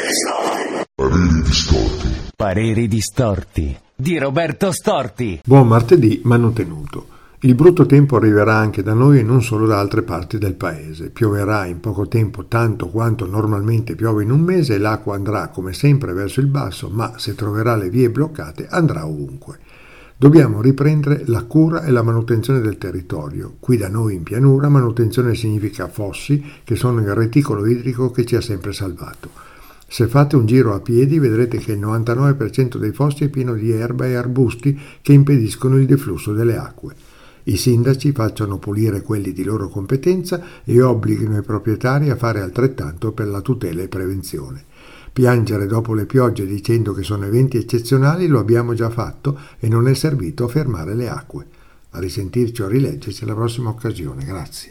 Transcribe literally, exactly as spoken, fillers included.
Pareri distorti. Pareri distorti di Roberto Storti. Buon martedì manutenuto. Il brutto tempo arriverà anche da noi e non solo da altre parti del paese. Pioverà in poco tempo tanto quanto normalmente piove in un mese e l'acqua andrà come sempre verso il basso, ma se troverà le vie bloccate andrà ovunque. Dobbiamo riprendere la cura e la manutenzione del territorio. Qui da noi in pianura manutenzione significa fossi, che sono il reticolo idrico che ci ha sempre salvato. Se fate un giro a piedi vedrete che il novantanove per cento dei fossi è pieno di erba e arbusti che impediscono il deflusso delle acque. I sindaci facciano pulire quelli di loro competenza e obblighino i proprietari a fare altrettanto per la tutela e prevenzione. Piangere dopo le piogge dicendo che sono eventi eccezionali lo abbiamo già fatto e non è servito a fermare le acque. A risentirci o a rileggerci alla prossima occasione. Grazie.